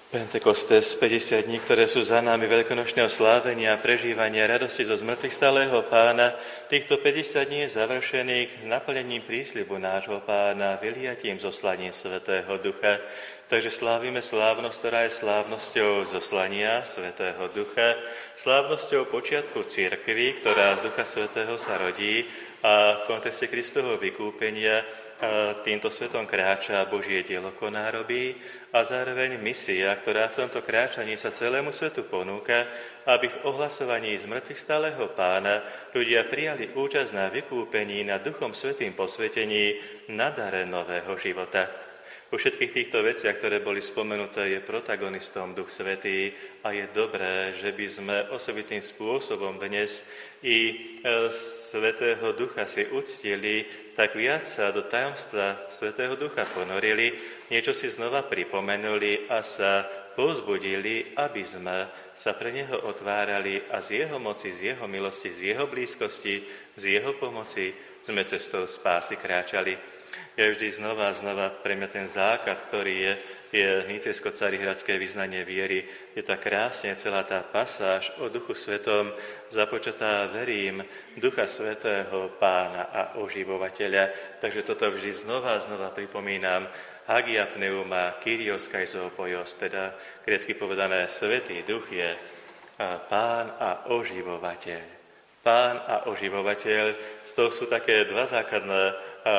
Pentekostes, 50 dní, ktoré sú za nami veľkonočného slávenia a prežívania radosti zo zmrtvých stáleho Pána, týchto 50 dní je završených naplnením prísľubu nášho Pána, vyliatím zoslaním Svätého Ducha. Takže slávime slávnosť, ktorá je slávnosťou zoslania Svätého Ducha, slávnosťou počiatku cirkvi, ktorá z Ducha Svätého sa rodí a v kontexte Kristovho vykúpenia týmto svetom kráča Božie dielo koná robí a zároveň misia, ktorá v tomto kráčaní sa celému svetu ponúka, aby v ohlasovaní z mŕtvych stáleho Pána ľudia prijali účasť na vykúpení, na Duchom Svätým posvetení, na dare nového života. Po všetkých týchto veciach, ktoré boli spomenuté, je protagonistom Duch Svätý a je dobré, že by sme osobitným spôsobom dnes i Svätého Ducha si uctili, tak viac sa do tajomstva Svätého Ducha ponorili, niečo si znova pripomenuli a sa povzbudili, aby sme sa pre Neho otvárali a z Jeho moci, z Jeho milosti, z Jeho blízkosti, z Jeho pomoci sme cestou spásy kráčali. Je vždy znova pre mňa ten základ, ktorý je nicejsko-carihradské vyznanie viery. Je tá krásne celá tá pasáž o Duchu Svetom započatá, verím, Ducha Svätého Pána a oživovateľa. Takže toto vždy znova pripomínam. Hagia pneuma, Kyrios kaizopoios, teda grécky povedané Svätý Duch je Pán a oživovateľ. Pán a oživovateľ, to sú také dva základné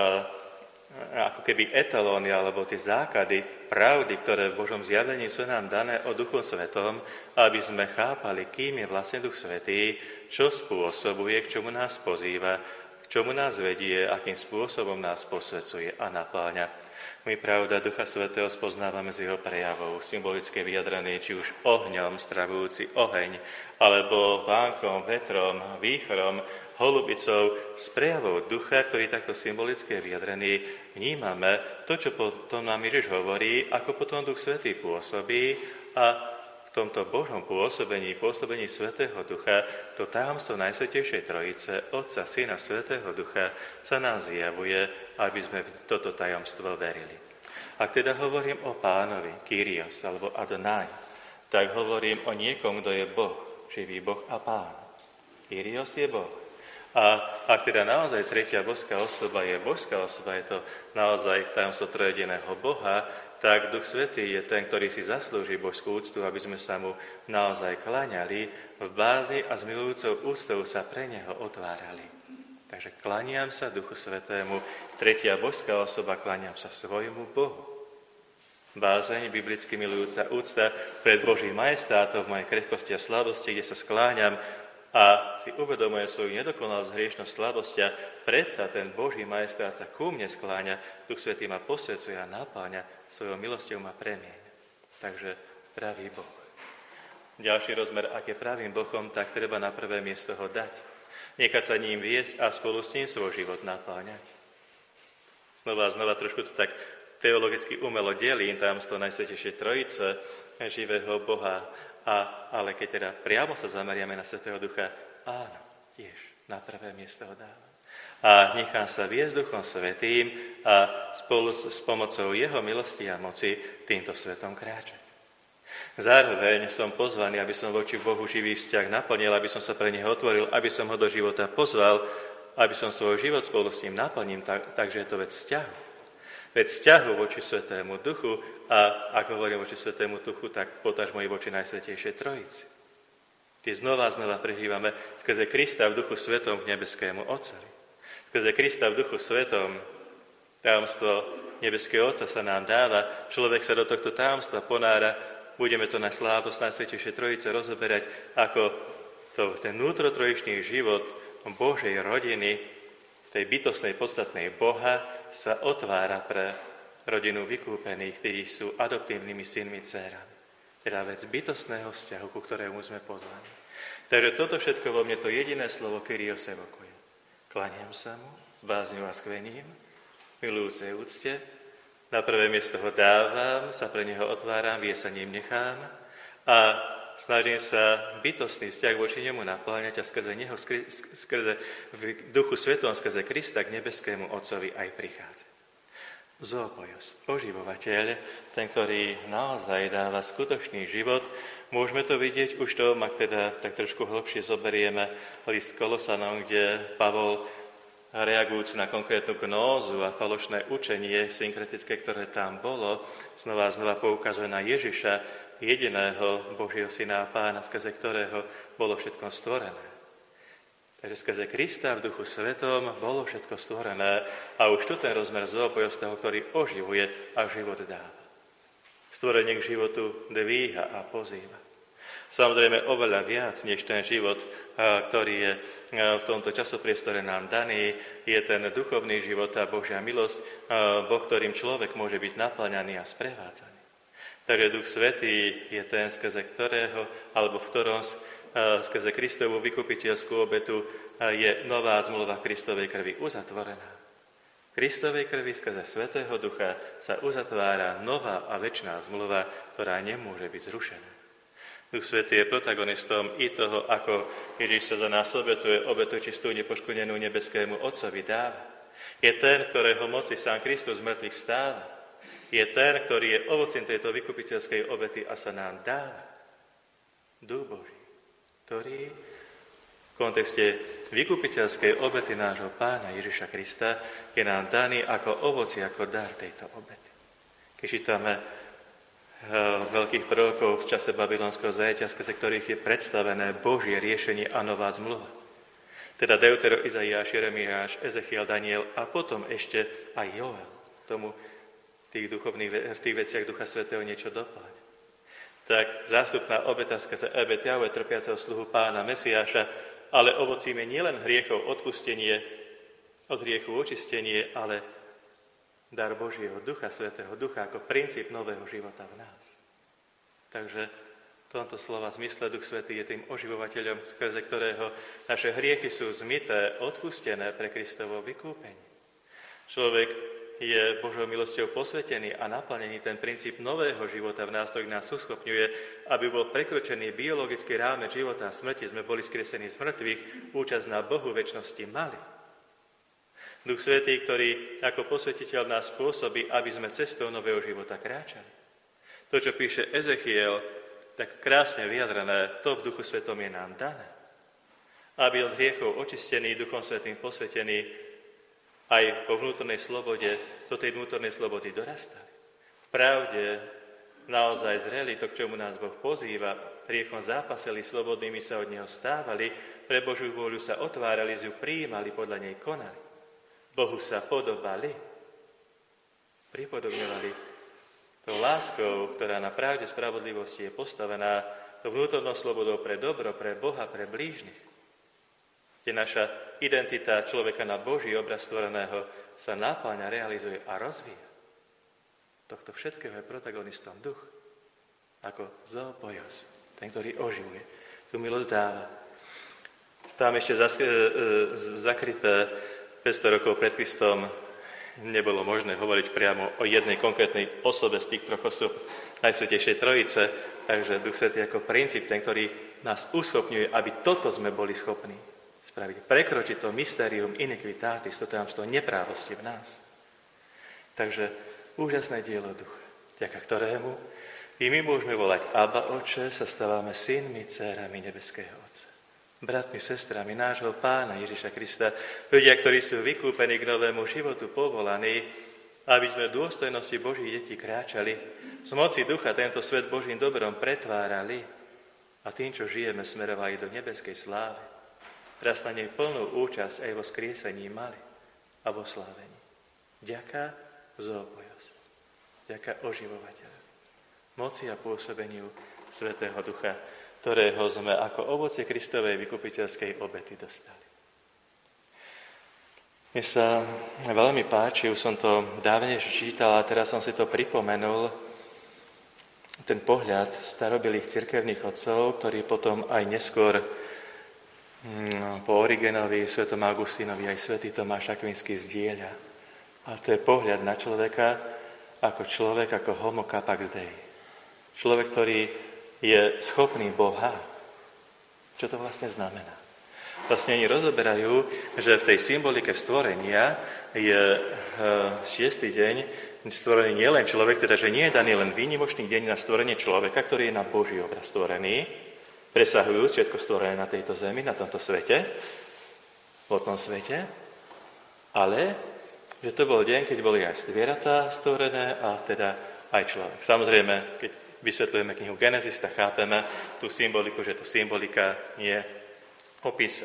ako keby etalóny alebo tie základy pravdy, ktoré v Božom zjavení sú nám dané o Duchu Svetom, aby sme chápali, kým je vlastne Duch Svätý, čo spôsobuje, k čomu nás pozýva, k čomu nás vedie, akým spôsobom nás posvedzuje a napáľa. My, pravda, Ducha Svätého spoznávame z jeho prejavov, symbolicky vyjadrený či už ohňom, stravujúci oheň, alebo vánkom, vetrom, výchorom, holubicou, z prejavov ducha, ktorý takto symbolicky je vyjadrený, vnímame to, čo potom nám Ježiš hovorí, ako potom Duch Svätý pôsobí a v tomto Božom pôsobení Svätého Ducha, to tajomstvo Najsvätejšej Trojice, Otca, Syna, Svätého Ducha, sa nám zjavuje, aby sme v toto tajomstvo verili. Ak teda hovorím o Pánovi, Kyrios alebo Adonai, tak hovorím o niekom, kto je Boh, živý Boh a Pán. Kyrios je Boh. A ak teda naozaj tretia božská osoba je božská osoba, je to naozaj tajomstvo trojediného Boha, tak Duch Svätý je ten, ktorý si zaslúži božskú úctu, aby sme sa mu naozaj kláňali, v bázi a s milujúcou úctou sa pre neho otvárali. Takže kláňam sa Duchu Svätému, tretia božská osoba, kláňam sa svojmu Bohu. Bázeň, biblicky milujúca úcta pred Božím majestátom v mojej krehkosti a slabosti, kde sa skláňam a si uvedomuje svoju nedokonalosť, hriešnosť, slabosť a predsa ten Boží majestát sa ku mne skláňa, Duch Svätý ma posvedzuje a napáľa, svojou milosťou ma premieňa. Takže pravý Boh. Ďalší rozmer, ak je pravým Bohom, tak treba na prvé miesto ho dať. Nechať sa ním viesť a spolu s ním svoj život napáľať. Znova trošku to tak teologicky umelo delím tajomstvo Najsvätejšej Trojice, živého Boha, ale keď teda priamo sa zameriame na Svätého Ducha, áno, tiež na prvé miesto ho dávam. A nechám sa viesť Duchom Svätým a spolu s pomocou jeho milosti a moci týmto svetom kráčať. Zároveň som pozvaný, aby som voči Bohu živý vzťah naplnil, aby som sa pre neho otvoril, aby som ho do života pozval, aby som svoj život spolu s ním naplnil, takže je to vec vzťahu. Veď vzťahu voči Svätému Duchu a ak hovorím voči Svätému Duchu, tak potažmo i voči Najsvätejšej Trojici. Kde znova prežívame skrze Krista v Duchu Svetom k nebeskému Otcovi. Skrze Krista v Duchu Svetom tajomstvo nebeského Otca sa nám dáva, človek sa do tohto tajomstva ponára, budeme to na slávnosť Najsvätejšej Trojice rozoberať, ako ten vnútrotrojičný život Božej rodiny, tej bytostnej, podstatnej Boha, sa otvára pre rodinu vykúpených, ktorí sú adoptívnymi synmi, dcérami. Teda vec bytostného vzťahu, ku ktorému sme pozvaní. Takže toto všetko vo mne, to jediné slovo Kyrios evokuje. Klaniam sa mu s bázňou a skvením, milujúcej úcte, na prvé miesto ho dávam, sa pre neho otváram, vie sa ním nechám a snažím sa bytostný vzťah voči nemu napláňať a skrze neho, skrze v Duchu Svetom, skrze Krista k nebeskému Otcovi aj prichádzať. Zoopojos, oživovateľ, ten, ktorý naozaj dáva skutočný život. Môžeme to vidieť už to, ak teda tak trošku hlbšie zoberieme list Kolosanom, kde Pavol, reagujúc na konkrétnu gnózu a falošné učenie synkretické, ktoré tam bolo, znova a znova poukazuje na Ježiša, jediného Božieho syna a pána, skrze ktorého bolo všetko stvorené. Takže skrze Krista v Duchu Svetom bolo všetko stvorené a už tu ten rozmer zoopojos toho, ktorý oživuje a život dáva. Stvorenie k životu dvíha a pozýva. Samozrejme oveľa viac, než ten život, ktorý je v tomto časopriestore nám daný, je ten duchovný život a Božia milosť, Boh, ktorým človek môže byť naplňaný a sprevádzaný. Takže Duch Svätý je ten, skrze ktorého, alebo v ktorom skrze Kristovú vykupiteľskú obetu je nová zmluva Kristovej krvi uzatvorená. V Kristovej krvi skrze Svätého Ducha sa uzatvára nová a večná zmluva, ktorá nemôže byť zrušená. Duch Svätý je protagonistom i toho, ako Ježiš sa za nás obetuje, obetu čistú nepoškodenú nebeskému Otcovi dáva. Je ten, ktorého moci sám Kristus z mŕtvych stáva. Je ten, ktorý je ovocím tejto vykupiteľskej obety a sa nám dáva. Duch Boží, ktorý v kontexte vykupiteľskej obety nášho Pána Ježiša Krista je nám daný ako ovoci, ako dar tejto obety. Keď čítame veľkých prorokov v čase babylonského zajatia, skrze ktorých je predstavené Božie riešenie a nová zmluva. Teda Deutero, Izaiáš, Jeremiáš, Ezechiel, Daniel a potom ešte aj Joel. Tomu v tých veciach Ducha Svätého niečo doplňa. Tak zástupná obeta skrze Ebet Jahve, trpiaceho sluhu Pána Mesiáša, ale ovocím je nielen hriechov odpustenie, od hriechu očistenie, ale dar Božieho Ducha Svätého Ducha ako princíp nového života v nás. Takže v tomto slova zmysle Duch Svätý je tým oživovateľom, skrze ktorého naše hriechy sú zmyté, odpustené pre Kristovo vykúpenie. Človek je Božou milosťou posvetený a naplnený ten princíp nového života v nás, ktorý nás uschopňuje, aby bol prekročený biologický rámec života a smrti, sme boli skresení z mŕtvych, účasť na Bohu večnosti mali. Duch Svätý, ktorý ako posvetiteľ nás spôsobí, aby sme cestou nového života kráčali. To, čo píše Ezechiel, tak krásne vyjadrené, to v Duchu Svetom je nám dané. Aby od hriechov očistený, Duchom Svätým posvetený, aj po vnútornej slobode, do tej vnútornej slobody dorastali. V pravde naozaj zreli to, k čomu nás Boh pozýva, hriechom zápasili, slobodnými sa od neho stávali, pre Božiu vôľu sa otvárali, ju prijímali, podľa nej konali. Bohu sa podobali, pripodobňovali tou láskou, ktorá na pravde spravodlivosti je postavená, tou vnútornou slobodou pre dobro, pre Boha, pre blížnych. Kde naša identita človeka na Boží obraz stvoreného sa napĺňa, realizuje a rozvíja. Tohto všetkého je protagonistom Duch, ako zoopojos, ten, ktorý oživuje, tú milosť dáva. Tam ešte zakryté 500 rokov pred Kristom nebolo možné hovoriť priamo o jednej konkrétnej osobe z tých troch osôb Najsvätejšej Trojice, takže Duch Svätý ako princíp, ten, ktorý nás uschopňuje, aby toto sme boli schopní spraviť. Prekročiť to mysterium iniquitatis, to tajomstvo neprávosti v nás. Takže úžasné dielo Ducha, vďaka ktorému i my môžeme volať Abba, Otče, sa stávame synmi, dcérami nebeského Otca. Bratmi, sestrami nášho Pána Ježiša Krista, ľudia, ktorí sú vykúpení k novému životu, povolaní, aby sme v dôstojnosti Božích detí kráčali, z moci Ducha tento svet Božím dobrom pretvárali a tým, čo žijeme, smerovali do nebeskej slávy. Teraz na nej plnú účasť aj vo skriesení mali a vo slávení. Vďaka zoopojos, vďaka oživovateľa, moci a pôsobeniu Svätého Ducha, ktorého sme ako ovocie Kristovej vykupiteľskej obety dostali. Mne sa veľmi páči, už som to dávnejšie čítal a teraz som si to pripomenul, ten pohľad starobilých cirkevných otcov, ktorý potom aj neskôr po Origenovi, svätom Augustínovi aj svätý Tomáš Akvinský zdieľa. A to je pohľad na človeka ako homo capax Dei. Človek, ktorý je schopný Boha. Čo to vlastne znamená? Vlastne oni rozoberajú, že v tej symbolike stvorenia je 6. deň stvorený nie len človek, teda že nie je daný len výnimočný deň na stvorenie človeka, ktorý je na Boží obraz stvorený, presahujúc všetko stvorené na tejto zemi, na tomto svete, v tom svete, ale že to bol deň, keď boli aj zvieratá stvorené a teda aj človek. Samozrejme, keď vysvetľujeme knihu Genesis, tak chápeme tú symboliku, že to symbolika je opis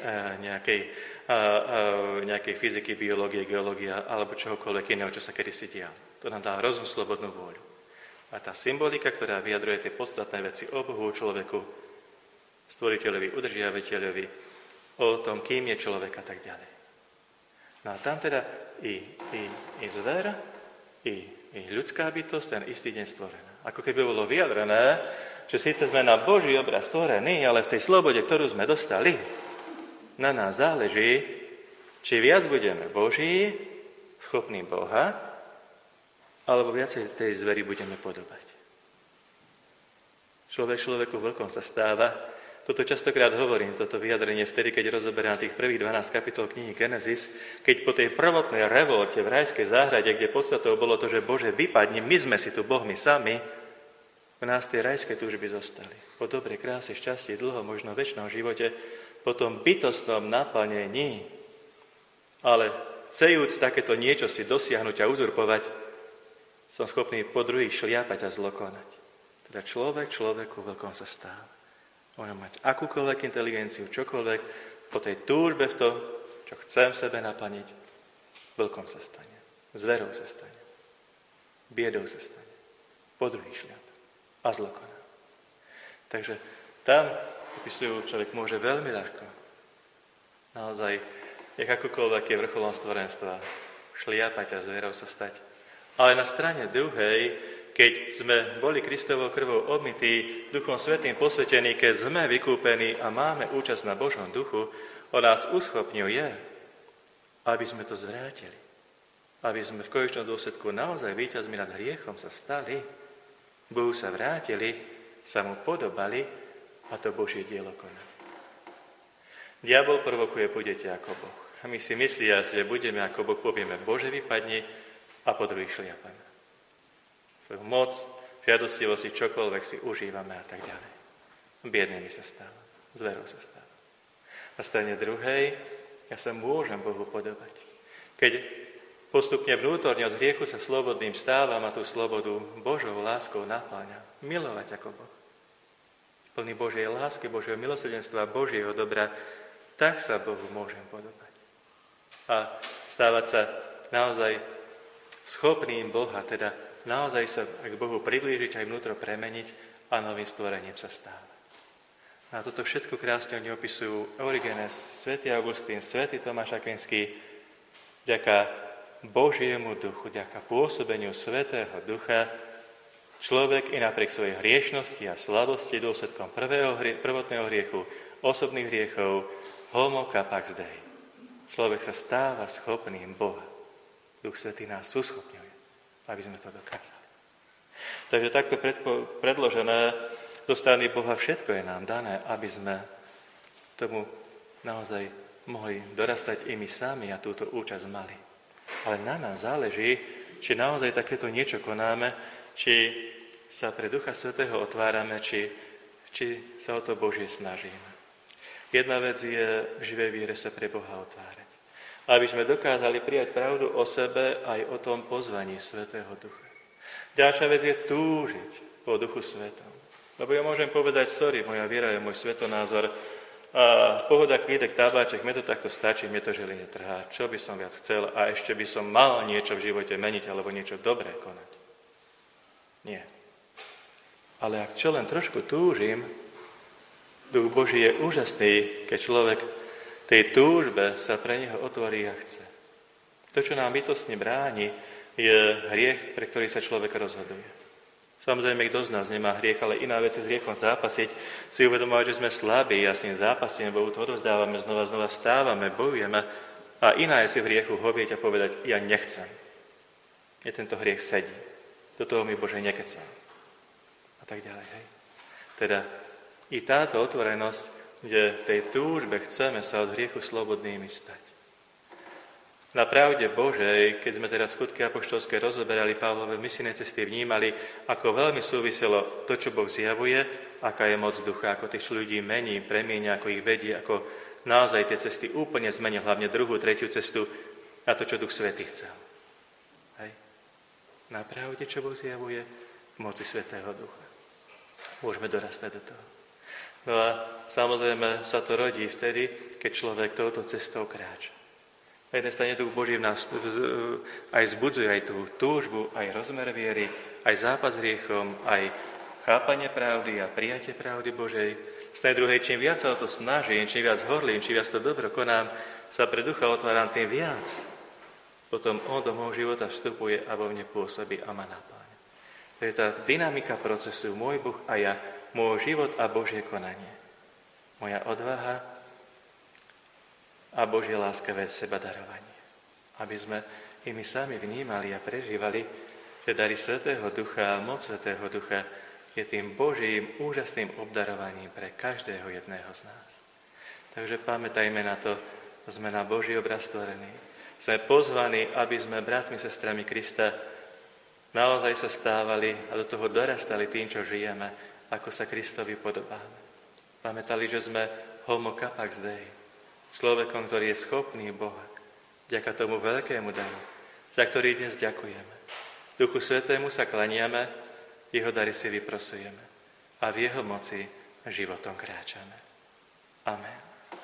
nejakej fyziky, biológie, geológie alebo čohokoľvek iného, čo sa kedysi dialo. To nám dá rozum, slobodnú vôľu. A tá symbolika, ktorá vyjadruje tie podstatné veci o Bohu, človeku, stvoriteľovi, udržiavateľovi, o tom, kým je človek a tak ďalej. No a tam teda i zver, i ľudská bytosť, ten istý deň stvorená. Ako keby bolo vyjadrené, že síce sme na Boží obraz stvorení, ale v tej slobode, ktorú sme dostali, na nás záleží, či viac budeme Boží, schopní Boha, alebo viacej tej zveri budeme podobať. Človeku vlkom sa stáva. Toto častokrát hovorím, toto vyjadrenie vtedy, keď rozoberám tých prvých 12 kapitol knihy Genesis, keď po tej prvotnej revolte v rajskej záhrade, kde podstatou bolo to, že Bože, vypadni, my sme si tu Bohmi sami, v nás tie rajské túžby zostali. Po dobrej kráse, šťastie, dlho, možno väčšnom živote, po tom bytostnom naplnení, ale chcejúc takéto niečo si dosiahnuť a uzurpovať, som schopný po druhých šliapať a zlokonať. Teda človeku veľkom sa stáva. Môže mať akúkoľvek inteligenciu, čokoľvek, po tej túžbe v tom, čo chcem v sebe naplniť, veľkom sa stane. Zverou sa stane. Biedou sa stane. Po druhých šliapať a zlokoná. Takže tam opisujú, človek môže veľmi ľahko naozaj, jak akokoľvek je vrcholom stvorenstva, šliapať a zverou sa stať. Ale na strane druhej, keď sme boli Kristovou krvou obmytí, Duchom Svätým posvetení, keď sme vykúpení a máme účasť na Božom duchu, on nás uschopňuje, aby sme to zvrátili. Aby sme v konečnom dôsledku naozaj víťazmi nad hriechom sa stali, Bohu sa vrátili, sa mu podobali a to Božie dielo konali. Diabol provokuje, budete ako Boh. A my si myslia, že budeme ako Boh, povieme, Bože, vypadni, a po druhých šliapame. Svoju moc, žiadostivosti, čokoľvek si užívame a tak ďalej. Biednými sa stáva, zverou sa stáva. Na strane druhej, ja sa môžem Bohu podobať. Keď postupne vnútorne od hriechu sa slobodným stávam a tú slobodu Božou láskou napáňam, milovať ako Boh. Plný Božej lásky, Božieho milosrdenstva, Božieho dobra, tak sa Bohu môžem podobať. A stávať sa naozaj schopným Boha, teda naozaj sa k Bohu priblížiť aj vnútro premeniť a novým stvorením sa stáva. A toto všetko krásne oni opisujú Origenes, svätý Augustín, svätý Tomáš Akvinský, vďaka Božiemu duchu, vďaka pôsobeniu Svätého Ducha, človek i napriek svojej hriešnosti a slabosti dôsledkom prvotného hriechu, osobných hriechov, homo capax Dei. Človek sa stáva schopným Boha. Duch Svätý nás uschopňuje, aby sme to dokázali. Takže takto predložené zo strany Boha všetko je nám dané, aby sme tomu naozaj mohli dorastať i my sami a túto účasť mali. Ale na nás záleží, či naozaj takéto niečo konáme, či sa pre Ducha Svätého otvárame, či sa o to Božie snažíme. Jedna vec je v živej viere sa pre Boha otvárať. Aby sme dokázali prijať pravdu o sebe aj o tom pozvaní Svätého Ducha. Ďalšia vec je túžiť po Duchu Svätom. Lebo ja môžem povedať, sorry, moja viera je môj svetonázor, a pohoda, kvídek, tabáček, mne to takto stačí, mne to žili netrhá. Čo by som viac chcel a ešte by som mal niečo v živote meniť alebo niečo dobré konať. Nie. Ale ak čo len trošku túžim, Duch Boží je úžasný, keď človek tej túžbe sa pre neho otvorí a chce. To, čo nám bytostne bráni, je hriech, pre ktorý sa človek rozhoduje. Samozrejme, kto z nás nemá hriech, ale iná vec je s hriechom zápasiť, si uvedomovať, že sme slabí a s ním zápasíme, Bohu to odozdávame, znova vstávame, bojujeme a iná je si v hriechu hovieť a povedať, ja nechcem. Mne tento hriech sedí. Do toho mi Bože nekecam. A tak ďalej. Hej. Teda i táto otvorenosť, kde v tej túžbe chceme sa od hriechu slobodnými stať. Na pravde Božej, keď sme teraz skutky apoštolské rozoberali, Pavlové misijné cesty vnímali, ako veľmi súviselo to, čo Boh zjavuje, aká je moc ducha, ako tých ľudí mení, premieňa, ako ich vedie, ako naozaj tie cesty úplne zmenil, hlavne druhú, tretiu cestu na to, čo Duch Svätý chcel. Hej. Na pravde, čo Boh zjavuje, v moci Svätého Ducha. Môžeme dorastať do toho. No a samozrejme sa to rodí vtedy, keď človek touto cestou kráča. Na jednej strane Duch Boží v nás aj zbudzuje aj tú túžbu, aj rozmer viery, aj zápas s hriechom, aj chápanie pravdy a prijatie pravdy Božej. Z tej druhej, čím viac sa o to snažím, čím viac horlím, čím viac to dobro konám, sa pre ducha otváram tým viac. Potom on do môjho života vstupuje a vo mne pôsobí a ma napáľa. To je tá dynamika procesu, môj Boh a ja, môj život a Božie konanie. Moja odvaha a Božie láskavé sebadarovanie. Aby sme i my sami vnímali a prežívali, že dary Svätého Ducha a moc Svätého Ducha je tým Božím úžasným obdarovaním pre každého jedného z nás. Takže pamätajme na to, že sme na Boží obraz stvorení. Sme pozvaní, aby sme bratmi, sestrami Krista naozaj sa stávali a do toho dorastali tým, čo žijeme, ako sa Kristovi podobáme. Pamätali, že sme homo capax Dei, človekom, ktorý je schopný Boha, vďaka tomu veľkému daru, za ktorý dnes ďakujeme. Duchu Svätému sa klaniame, jeho dary si vyprosujeme a v jeho moci životom kráčame. Amen.